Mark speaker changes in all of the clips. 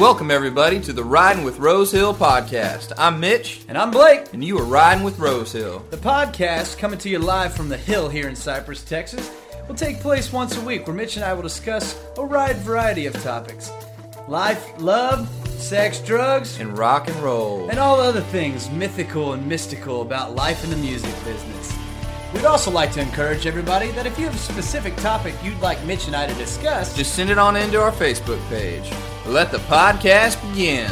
Speaker 1: Welcome, everybody, to the Riding with Rose Hill podcast. I'm Mitch.
Speaker 2: And I'm Blake.
Speaker 1: And you are Riding with Rose Hill.
Speaker 2: The podcast, coming to you live from the Hill here in Cypress, Texas, will take place once a week where Mitch and I will discuss a wide variety of topics. Life, love, sex, drugs,
Speaker 1: and rock and roll.
Speaker 2: And all other things mythical and mystical about life in the music business. We'd also like to encourage everybody that if you have a specific topic you'd like Mitch and I to discuss,
Speaker 1: just send it on into our Facebook page. Let the podcast begin.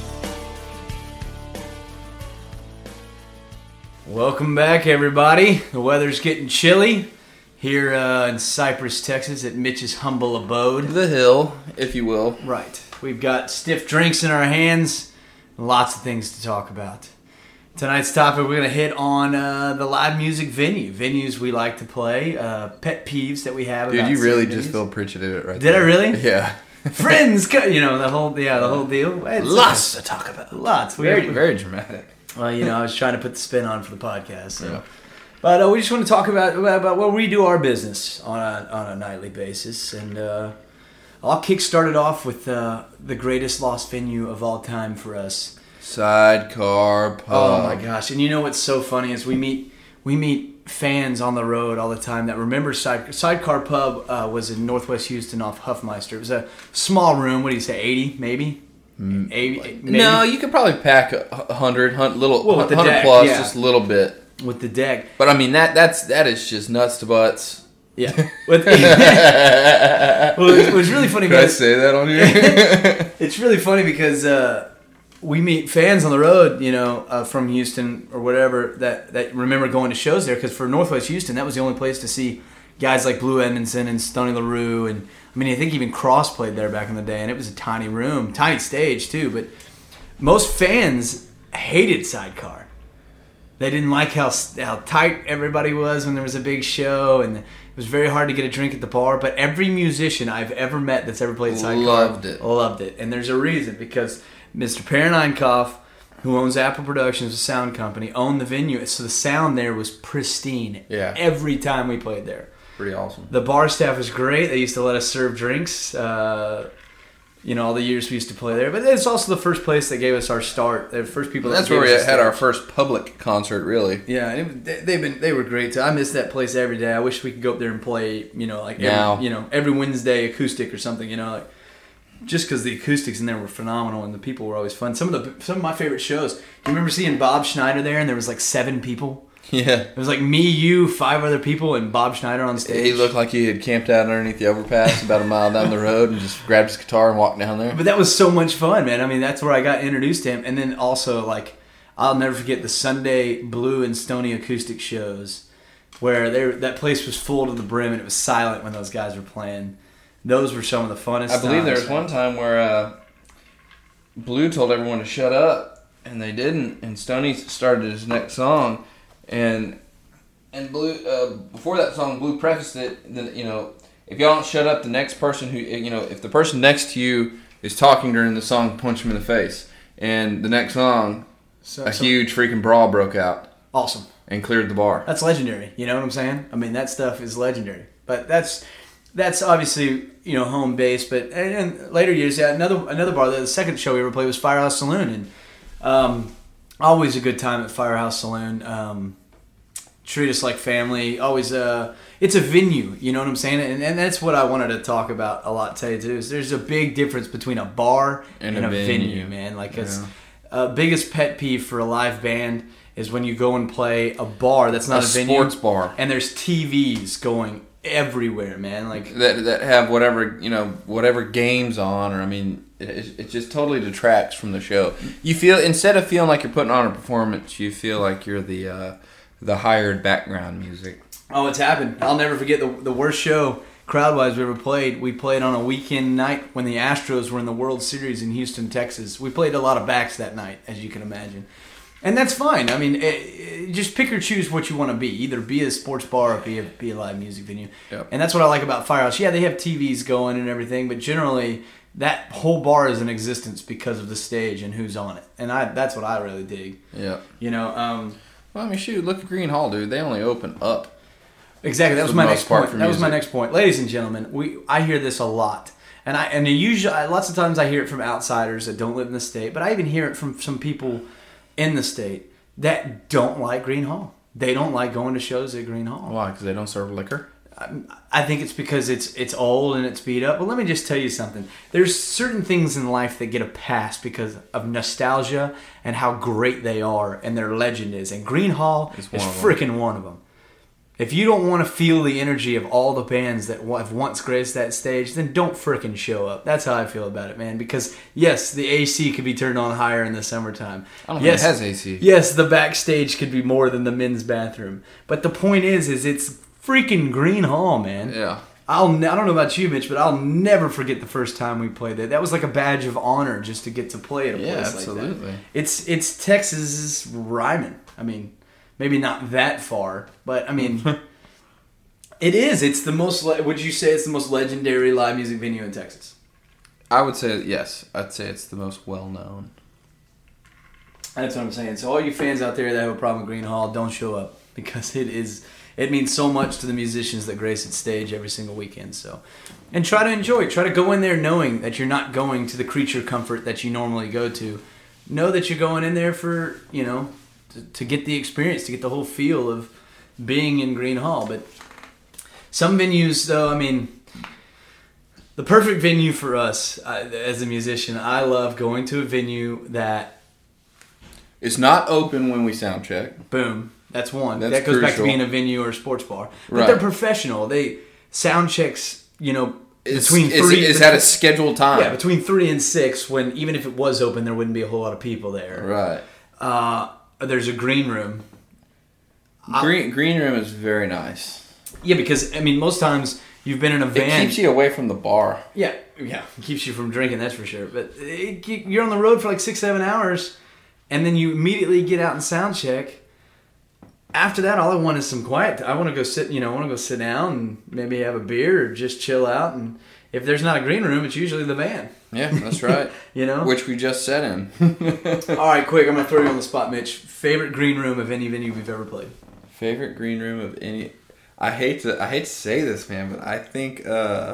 Speaker 2: Welcome back, everybody. The weather's getting chilly here in Cypress, Texas, at Mitch's humble abode.
Speaker 1: The Hill, if you will.
Speaker 2: Right. We've got stiff drinks in our hands, and lots of things to talk about. Tonight's topic, we're going to hit on the live music venues we like to play, pet peeves that we have.
Speaker 1: Dude,
Speaker 2: about
Speaker 1: you really
Speaker 2: venues.
Speaker 1: just feel preaching it right
Speaker 2: Did
Speaker 1: there.
Speaker 2: I really?
Speaker 1: Yeah.
Speaker 2: Friends, the whole deal. It's
Speaker 1: lots to talk about.
Speaker 2: Lots.
Speaker 1: Very dramatic.
Speaker 2: Well, I was trying to put the spin on for the podcast. So. Yeah. But we just want to talk about where we do our business on a nightly basis. And I'll kickstart it off with the greatest lost venue of all time for us.
Speaker 1: Sidecar Pub.
Speaker 2: Oh my gosh! And you know what's so funny is we meet fans on the road all the time that remember Sidecar Pub was in Northwest Houston off Huffmeister. It was a small room. What do you say? 80 maybe. 80, maybe?
Speaker 1: No, you could probably pack 100
Speaker 2: with the
Speaker 1: 100
Speaker 2: deck,
Speaker 1: plus,
Speaker 2: yeah.
Speaker 1: just a little bit
Speaker 2: with the deck.
Speaker 1: But I mean that is just nuts to butts.
Speaker 2: Yeah. Well, it was really funny.
Speaker 1: Did I say that on here?
Speaker 2: It's really funny because we meet fans on the road, from Houston or whatever that remember going to shows there. Because for Northwest Houston, that was the only place to see guys like Blue Edmondson and Stoney LaRue, and I mean I think even Cross played there back in the day, and it was a tiny room, tiny stage too. But most fans hated Sidecar. They didn't like how tight everybody was when there was a big show, and it was very hard to get a drink at the bar. But every musician I've ever met that's ever played Sidecar loved it, and there's a reason, because Mr. Perrin Einkoff, who owns Apple Productions, a sound company, owned the venue, so the sound there was pristine.
Speaker 1: Yeah.
Speaker 2: Every time we played there.
Speaker 1: Pretty awesome.
Speaker 2: The bar staff was great. They used to let us serve drinks. All the years we used to play there. But it's also the first place that gave us our start. The first people.
Speaker 1: That's where we had our first public concert, really.
Speaker 2: Yeah, they were great too. I miss that place every day. I wish we could go up there and play. Every Wednesday acoustic or something. Just because the acoustics in there were phenomenal and the people were always fun. Some of my favorite shows. Do you remember seeing Bob Schneider there and there was like 7 people?
Speaker 1: Yeah.
Speaker 2: It was like me, you, 5 other people, and Bob Schneider on stage.
Speaker 1: He looked like he had camped out underneath the overpass about a mile down the road and just grabbed his guitar and walked down there.
Speaker 2: But that was so much fun, man. I mean, that's where I got introduced to him. And then also, I'll never forget the Sunday Blue and Stoney acoustic shows where that place was full to the brim and it was silent when those guys were playing. Those were some of the funnest
Speaker 1: I believe
Speaker 2: times.
Speaker 1: there was one time where Blue told everyone to shut up, and they didn't, and Stoney started his next song, and Blue before that song, Blue prefaced it. Then if y'all don't shut up, the next person who if the person next to you is talking during the song, punch him in the face. And the next song, huge freaking brawl broke out.
Speaker 2: Awesome. And
Speaker 1: cleared the bar.
Speaker 2: That's legendary. You know what I'm saying? I mean, that stuff is legendary. But that's obviously home base. But and later years, another bar. The second show we ever played was Firehouse Saloon, and always a good time at Firehouse Saloon. Treat us like family. Always it's a venue. You know what I'm saying? And that's what I wanted to talk about a lot today too. Is there's a big difference between a bar and a venue, man. It's biggest pet peeve for a live band is when you go and play a bar that's not a venue,
Speaker 1: sports bar,
Speaker 2: and there's TVs going everywhere, man.
Speaker 1: That have whatever games on, or I mean, it just totally detracts from the show. You feel, instead of feeling like you're putting on a performance, you feel like you're the hired background music.
Speaker 2: Oh, it's happened. I'll never forget the worst show crowd-wise we ever played. We played on a weekend night when the Astros were in the World Series in Houston, Texas. We played a lot of backs that night, as you can imagine. And that's fine. I mean, just pick or choose what you want to be. Either be a sports bar or be a live music venue.
Speaker 1: Yep.
Speaker 2: And that's what I like about Firehouse. Yeah, they have TVs going and everything, but generally that whole bar is in existence because of the stage and who's on it. And that's what I really dig.
Speaker 1: Yeah.
Speaker 2: Well,
Speaker 1: I mean, shoot, look at Green Hall, dude. They only open up.
Speaker 2: Exactly. That was my next point. That was my next point. Ladies and gentlemen, I hear this a lot. And usually, lots of times I hear it from outsiders that don't live in the state, but I even hear it from some people in the state that don't like Green Hall. They don't like going to shows at Green Hall.
Speaker 1: Why? Because they don't serve liquor?
Speaker 2: I think it's because it's old and it's beat up. But let me just tell you something. There's certain things in life that get a pass because of nostalgia and how great they are and their legend is. And Green Hall is freaking one of them. If you don't want to feel the energy of all the bands that have once graced that stage, then don't freaking show up. That's how I feel about it, man. Because, yes, the AC could be turned on higher in the summertime.
Speaker 1: I don't think it has AC.
Speaker 2: Yes, the backstage could be more than the men's bathroom. But the point is it's freaking Green Hall, man.
Speaker 1: Yeah.
Speaker 2: I don't know about you, Mitch, but I'll never forget the first time we played there. That was like a badge of honor just to get to play at a place
Speaker 1: absolutely.
Speaker 2: like that. It's Texas's Ryman. I mean, maybe not that far, but I mean, it is. It's the most. Would you say it's the most legendary live music venue in Texas?
Speaker 1: I would say yes. I'd say it's the most well known.
Speaker 2: That's what I'm saying. So all you fans out there that have a problem with Green Hall, don't show up because it is. It means so much to the musicians that grace its stage every single weekend. So, and try to enjoy it. Try to go in there knowing that you're not going to the creature comfort that you normally go to. Know that you're going in there for to get the experience, to get the whole feel of being in Green Hall. But some venues, though, I mean, the perfect venue for us as a musician, I love going to a venue that
Speaker 1: is not open when we sound check.
Speaker 2: Boom. That's one.
Speaker 1: That's
Speaker 2: that goes
Speaker 1: crucial.
Speaker 2: back to being a venue or a sports bar. But
Speaker 1: Right.
Speaker 2: they're professional. They sound checks, between
Speaker 1: It's at a scheduled time.
Speaker 2: Yeah, between 3 and 6, when even if it was open, there wouldn't be a whole lot of people there.
Speaker 1: Right.
Speaker 2: There's a green room.
Speaker 1: Green room is very nice.
Speaker 2: Yeah, because, I mean, most times you've been in a van.
Speaker 1: It keeps you away from the bar.
Speaker 2: Yeah, it keeps you from drinking, that's for sure. But you're on the road for like 6-7 hours, and then you immediately get out and sound check. After that, all I want is some quiet. I want to go sit, sit down and maybe have a beer or just chill out. And if there's not a green room, it's usually the van.
Speaker 1: Yeah, that's right. Which we just sat in.
Speaker 2: All right, quick. I'm gonna throw you on the spot, Mitch. Favorite green room of any venue we've ever played?
Speaker 1: Favorite green room of any? I hate to say this, man, but I think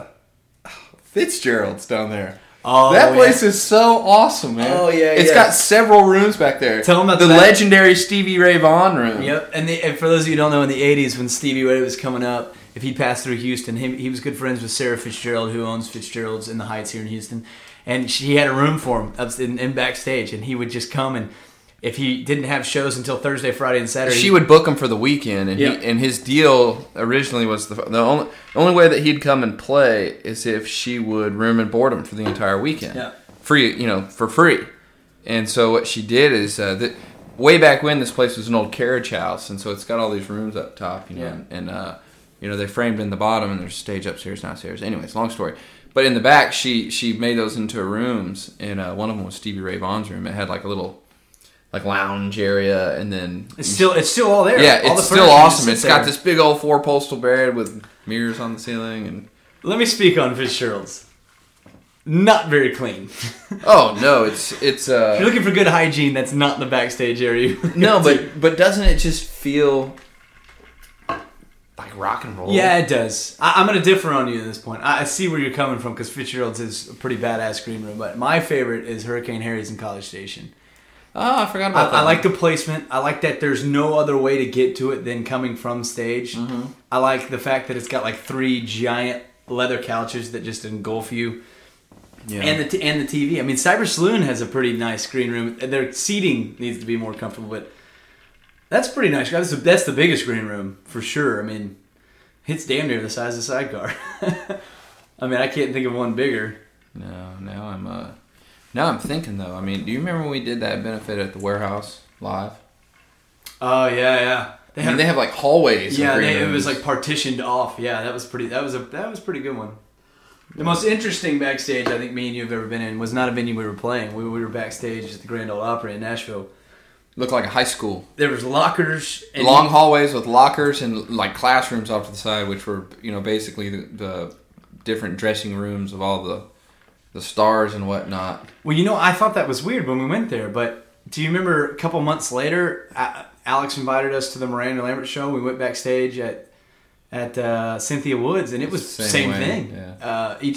Speaker 1: Fitzgerald's down there.
Speaker 2: Oh,
Speaker 1: that place is so awesome, man.
Speaker 2: Oh, yeah,
Speaker 1: It's got several rooms back there.
Speaker 2: Tell them about
Speaker 1: the legendary Stevie Ray Vaughan room.
Speaker 2: Yep, and for those of you who don't know, in the 80s when Stevie Ray was coming up, if he passed through Houston, he was good friends with Sarah Fitzgerald, who owns Fitzgerald's in the Heights here in Houston. And she had a room for him up in backstage, and he would just come, and if he didn't have shows until Thursday, Friday, and Saturday,
Speaker 1: she would book him for the weekend, and and his deal originally was the only way that he'd come and play is if she would room and board him for the entire weekend, free, for free. And so what she did is way back when, this place was an old carriage house, and so it's got all these rooms up top, and they framed in the bottom, and there's a stage upstairs, downstairs. Anyways, long story. But in the back, she made those into rooms, and one of them was Stevie Ray Vaughan's room. It had like a little lounge area, and then
Speaker 2: it's still all there.
Speaker 1: Yeah,
Speaker 2: all
Speaker 1: it's still awesome. It's got this big old 4-postal bed with mirrors on the ceiling. And
Speaker 2: let me speak on Fitzgerald's. Not very clean.
Speaker 1: Oh no, it's
Speaker 2: if you're looking for good hygiene, that's not the backstage area.
Speaker 1: No, but doesn't it just feel like rock and roll?
Speaker 2: Yeah, it does. I'm going to differ on you at this point. I see where you're coming from because Fitzgerald's is a pretty badass green room, but my favorite is Hurricane Harry's in College Station.
Speaker 1: Oh, I forgot about that.
Speaker 2: I like the placement. I like that there's no other way to get to it than coming from stage.
Speaker 1: Mm-hmm.
Speaker 2: I like the fact that it's got like 3 giant leather couches that just engulf you. Yeah. And the TV. I mean, Cyber Saloon has a pretty nice green room. Their seating needs to be more comfortable, but that's pretty nice. That's the biggest green room for sure. I mean, it's damn near the size of the sidecar. I mean, I can't think of one bigger.
Speaker 1: No, now I'm thinking though. I mean, do you remember when we did that benefit at the warehouse live?
Speaker 2: Oh yeah.
Speaker 1: They have like hallways.
Speaker 2: Yeah, it was like partitioned off. Yeah, that was pretty. That was a pretty good one. The most interesting backstage I think me and you have ever been in was not a venue we were playing. We were backstage at the Grand Ole Opry in Nashville.
Speaker 1: Looked like a high school.
Speaker 2: There was lockers. And
Speaker 1: long hallways with lockers and like classrooms off to the side, which were basically the different dressing rooms of all the stars and whatnot.
Speaker 2: Well, I thought that was weird when we went there, but do you remember a couple months later, Alex invited us to the Miranda Lambert show. We went backstage at Cynthia Woods, and it was the same thing.
Speaker 1: Yeah.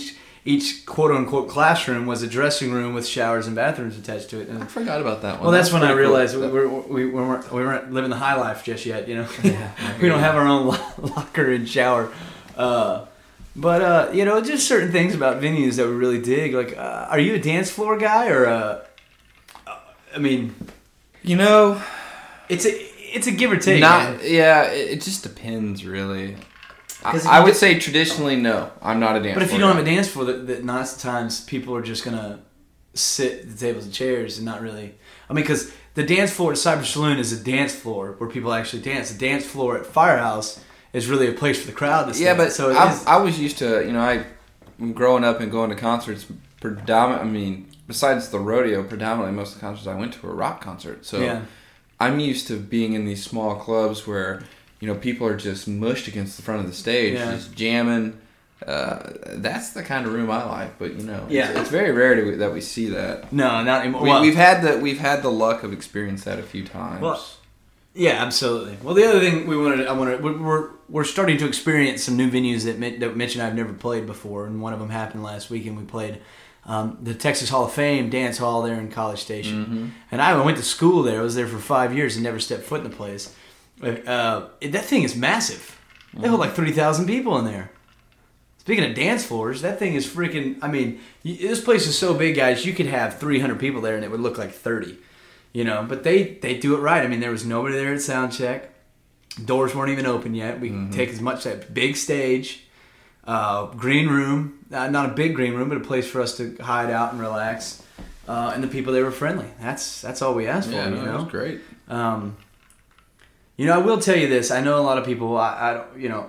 Speaker 2: each quote unquote classroom was a dressing room with showers and bathrooms attached to it. And,
Speaker 1: I forgot about that one.
Speaker 2: well, that's when I realized
Speaker 1: cool.
Speaker 2: we weren't living the high life just yet. You know,
Speaker 1: Yeah,
Speaker 2: we don't have our own locker and shower. But you know, just certain things about venues that we really dig. Like, are you a dance floor guy or? I mean,
Speaker 1: You know,
Speaker 2: it's a give or take.
Speaker 1: not
Speaker 2: man.
Speaker 1: yeah. It just depends, really.
Speaker 2: 'Cause
Speaker 1: I would say traditionally, no. I'm not a dance.
Speaker 2: But if you
Speaker 1: floor
Speaker 2: don't have
Speaker 1: guy.
Speaker 2: a dance floor, that lots of times people are just gonna sit at the tables and chairs and not really. I mean, because the dance floor at Cypress Saloon is a dance floor where people actually dance. The dance floor at Firehouse is really a place for the crowd to stand.
Speaker 1: Yeah, but
Speaker 2: so it is.
Speaker 1: I was used to, growing up and going to concerts, besides the rodeo, predominantly most of the concerts I went to were rock concerts. So
Speaker 2: Yeah.
Speaker 1: I'm used to being in these small clubs where, people are just mushed against the front of the stage,
Speaker 2: Yeah.
Speaker 1: just jamming. That's the kind of room I like, but
Speaker 2: Yeah.
Speaker 1: it's very rare that we see that.
Speaker 2: No, not anymore.
Speaker 1: We've had the luck of experiencing that a few times.
Speaker 2: Well, yeah, absolutely. Well, the other thing we're starting to experience some new venues that Mitch and I have never played before, and one of them happened last weekend. We played the Texas Hall of Fame Dance Hall there in College Station,
Speaker 1: Mm-hmm.
Speaker 2: and I went to school there. I was there for 5 years and never stepped foot in the place. That thing is massive. They hold like 30,000 people in there. Speaking of dance floors, that thing is freaking. I mean, this place is so big, guys. You could have 300 people there, and it would look like 30. But they do it right. I mean, there was nobody there at sound check. Doors weren't even open yet. We could take as much that big stage, green room, not a big green room, but a place for us to hide out and relax. And the people there were friendly. That's all we asked for.
Speaker 1: yeah, no, it was great.
Speaker 2: I will tell you this. I know a lot of people. A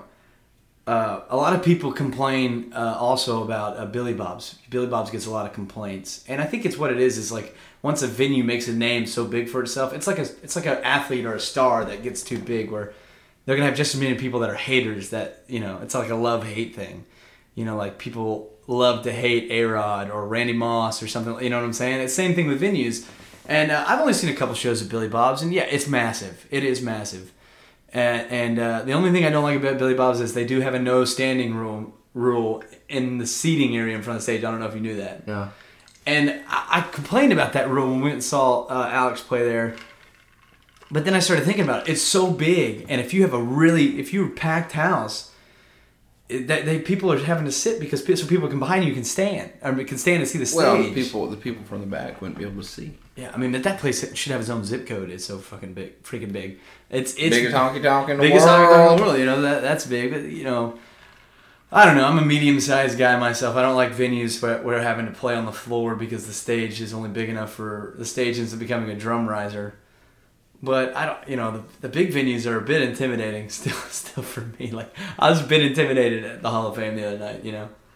Speaker 2: lot of people complain also about Billy Bob's. Billy Bob's gets a lot of complaints, and I think it's what it is. Is like once a venue makes a name so big for itself, it's like an athlete or a star that gets too big, where they're gonna have just as many people that are haters. That it's like a love-hate thing. Like people love to hate A-Rod or Randy Moss or something. You know what I'm saying? It's the same thing with venues. And I've only seen a couple shows of Billy Bob's, and yeah, it's massive. It is massive. And the only thing I don't like about Billy Bob's is they do have a no standing rule in the seating area in front of the stage. I don't know if you knew that.
Speaker 1: Yeah.
Speaker 2: And I complained about that rule when we went and saw Alex play there. But then I started thinking about it. It's so big, and if you're a packed house, people are having to sit so people behind you can stand. Can stand and see the stage.
Speaker 1: Well, the people from the back wouldn't be able to see.
Speaker 2: Yeah, I mean, but that place should have its own zip code. It's so fucking big, freaking big. It's
Speaker 1: biggest honky tonk in the
Speaker 2: biggest
Speaker 1: world.
Speaker 2: honky tonk in the world. That's big. But I don't know. I'm a medium-sized guy myself. I don't like venues where we're having to play on the floor because the stage is only big enough for the stage ends up becoming a drum riser. But I don't. The big venues are a bit intimidating still for me. Like I was a bit intimidated at the Hall of Fame the other night.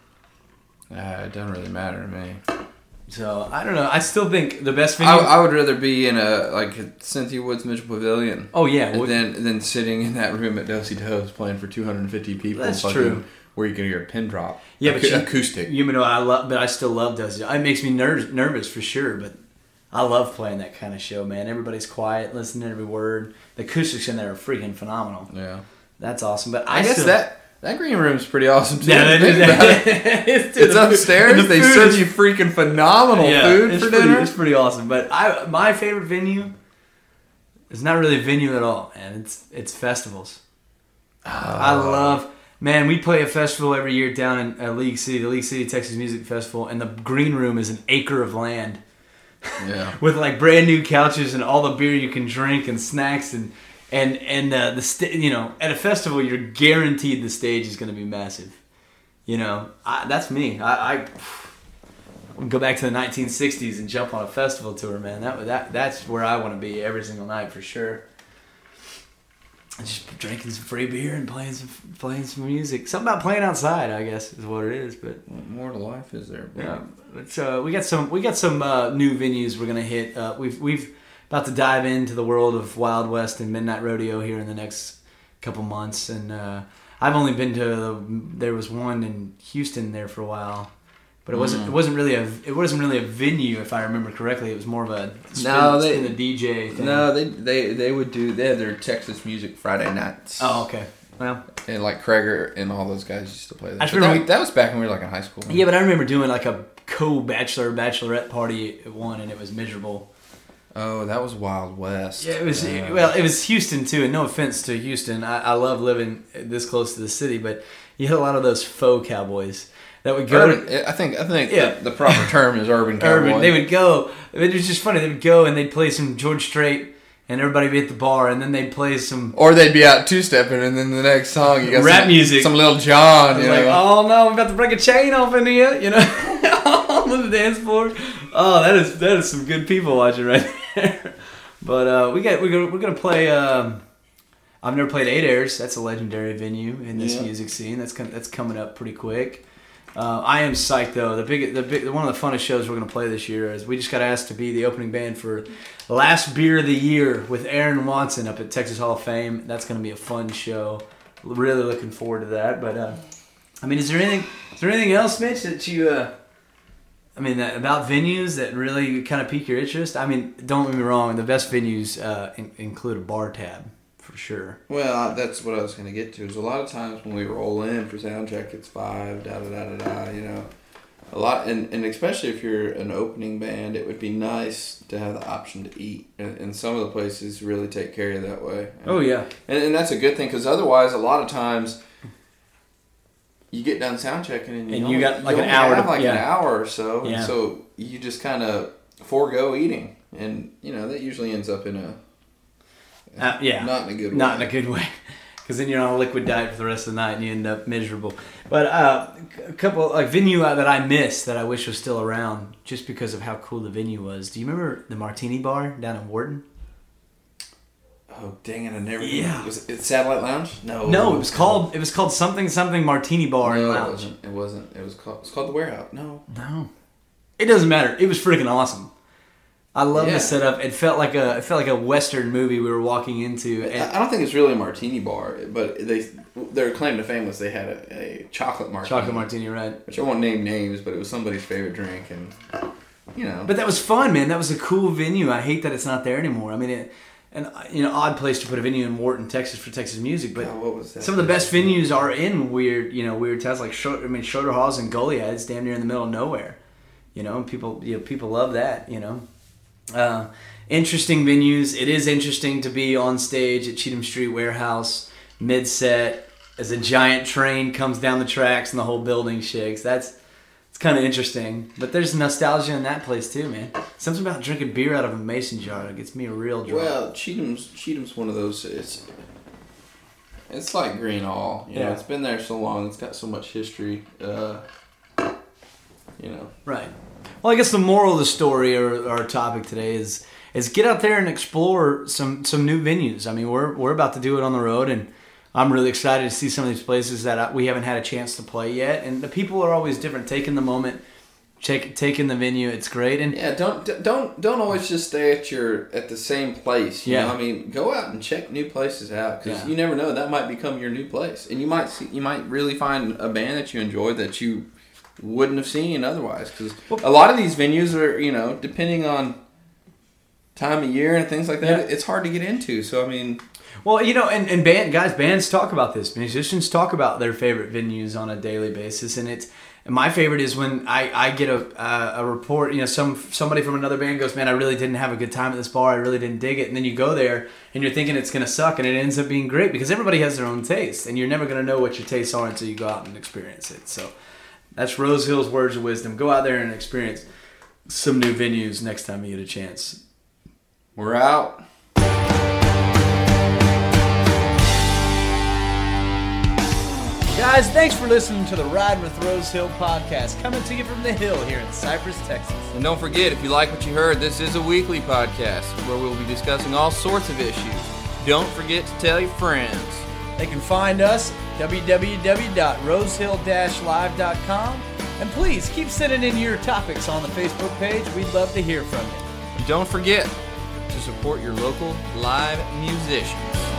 Speaker 1: It doesn't really matter to me.
Speaker 2: So I don't know. I still think the best venue.
Speaker 1: I would rather be in a Cynthia Woods Mitchell Pavilion.
Speaker 2: Oh yeah,
Speaker 1: than sitting in that room at Dosey Do's playing for 250 people.
Speaker 2: That's true.
Speaker 1: Where you can hear a pin drop.
Speaker 2: Yeah, but
Speaker 1: acoustic.
Speaker 2: I still love Dosey. It makes me nervous for sure, but I love playing that kind of show, man. Everybody's quiet, listening to every word. The acoustics in there are freaking phenomenal.
Speaker 1: Yeah,
Speaker 2: that's awesome. But
Speaker 1: I guess that green room's pretty awesome too.
Speaker 2: Yeah,
Speaker 1: it's upstairs. They serve you freaking phenomenal food for dinner.
Speaker 2: It's pretty awesome. But my favorite venue is not really a venue at all, man. It's festivals. I love. Man, we play a festival every year down in League City, the League City Texas Music Festival, and the green room is an acre of land.
Speaker 1: Yeah.
Speaker 2: With like brand new couches and all the beer you can drink and snacks and at a festival you're guaranteed the stage is going to be massive. That's me. I would go back to the 1960s and jump on a festival tour, man. That's where I want to be every single night for sure. Just drinking some free beer and playing some music. Something about playing outside, I guess, is what it is. But
Speaker 1: what more to life is there? Bro?
Speaker 2: Yeah, so we got some new venues we're gonna hit. We've about to dive into the world of Wild West and Midnight Rodeo here in the next couple months, and I've only been to there was one in Houston there for a while. But it wasn't really a venue, if I remember correctly. It was more of a spin the DJ thing.
Speaker 1: No, they would do. They had their Texas Music Friday nights.
Speaker 2: Oh, okay. Well,
Speaker 1: And like Krager and all those guys used to play that.
Speaker 2: I just
Speaker 1: But
Speaker 2: remember-
Speaker 1: that was back when we were like in high school.
Speaker 2: yeah, but I remember doing like a bachelorette party at one, and it was miserable.
Speaker 1: Oh, that was Wild West.
Speaker 2: Yeah, it was. Well, it was Houston too, and no offense to Houston, I love living this close to the city, but you had a lot of those faux cowboys that would go.
Speaker 1: Urban, I think the proper term is urban cowboy.
Speaker 2: Urban. They would go. It was just funny. They would go and they'd play some George Strait, and everybody would be at the bar, and then they'd play some.
Speaker 1: Or they'd be out two-stepping, and then the next song you got
Speaker 2: rap music,
Speaker 1: some Lil Jon. You
Speaker 2: like,
Speaker 1: know?
Speaker 2: oh no, I'm about to break a chain off in here, you know, on the dance floor. Oh, that is some good people watching right there. But we're gonna play. I've never played 8 Airs. That's a legendary venue in this music scene. That's coming up pretty quick. I am psyched though. The one of the funnest shows we're gonna play this year is we just got asked to be the opening band for Last Beer of the Year with Aaron Watson up at Texas Hall of Fame. That's gonna be a fun show. Really looking forward to that. But I mean, is there anything else, Mitch, that you about venues that really kind of pique your interest? I mean, don't get me wrong. The best venues include a bar tab. For sure.
Speaker 1: Well, that's what I was going to get to. Is a lot of times when we roll in for sound check, it's 5, you know, a lot, and especially if you're an opening band, it would be nice to have the option to eat, and some of the places really take care of you that way.
Speaker 2: Oh yeah,
Speaker 1: and that's a good thing because otherwise, a lot of times you get done sound checking and
Speaker 2: you got like an hour,
Speaker 1: an hour or so,
Speaker 2: yeah.
Speaker 1: And so you just kind of forego eating, and you know that usually ends up in a not in a good way.
Speaker 2: Not in a good way. Because then you're on a liquid diet for the rest of the night and you end up miserable. But a couple, like venue that I missed that I wish was still around just because of how cool the venue was. Do you remember the Martini Bar down in Wharton?
Speaker 1: Oh, dang it, I never knew.
Speaker 2: Yeah.
Speaker 1: Was it Satellite Lounge?
Speaker 2: No, it was called something Martini Bar and Lounge.
Speaker 1: It wasn't. It was called the Warehouse. No.
Speaker 2: It doesn't matter. It was freaking awesome. I love the setup. It felt like a Western movie we were walking into. And
Speaker 1: I don't think it's really a martini bar, but their claim to fame was they had a chocolate martini.
Speaker 2: Chocolate martini, right?
Speaker 1: Which I won't name names, but it was somebody's favorite drink, and you know.
Speaker 2: But that was fun, man. That was a cool venue. I hate that it's not there anymore. I mean, odd place to put a venue in Wharton, Texas for Texas music. But
Speaker 1: what was that?
Speaker 2: Some of the best venues are in weird towns like Schroeder Halls and Goliad. It's damn near in the middle of nowhere. You know, people love that. You know. Interesting venues. It is interesting to be on stage at Cheatham Street Warehouse mid-set as a giant train comes down the tracks and the whole building shakes. It's kind of interesting. But there's nostalgia in that place too, man. Something about drinking beer out of a mason jar that gets me a real drunk.
Speaker 1: Well, Cheatham's one of those. It's like Green Hall. You know, it's been there so long. It's got so much history. You know.
Speaker 2: Right. Well, I guess the moral of the story or our topic today is get out there and explore some new venues. I mean, we're about to do it on the road, and I'm really excited to see some of these places that we haven't had a chance to play yet. And the people are always different. Taking the moment, taking the venue, it's great. And
Speaker 1: don't always just stay at the same place. You know? I mean, go out and check new places out because you never know, that might become your new place, and you might really find a band that you enjoy that you wouldn't have seen otherwise, because a lot of these venues are, you know, depending on time of year and things like that, it's hard to get into. So I mean,
Speaker 2: well, you know, and bands talk about this. Musicians talk about their favorite venues on a daily basis, and my favorite is when I get a report. You know, somebody from another band goes, "Man, I really didn't have a good time at this bar. I really didn't dig it." And then you go there and you're thinking it's gonna suck, and it ends up being great because everybody has their own taste, and you're never gonna know what your tastes are until you go out and experience it. So. That's Rose Hill's words of wisdom. Go out there and experience some new venues next time you get a chance.
Speaker 1: We're out.
Speaker 2: Guys, thanks for listening to the Ride with Rose Hill podcast, coming to you from the Hill here in Cypress, Texas.
Speaker 1: And don't forget, if you like what you heard, this is a weekly podcast where we'll be discussing all sorts of issues. Don't forget to tell your friends.
Speaker 2: They can find us www.rosehill-live.com, and please keep sending in your topics on the Facebook page. We'd love to hear from you.
Speaker 1: And don't forget to support your local live musicians.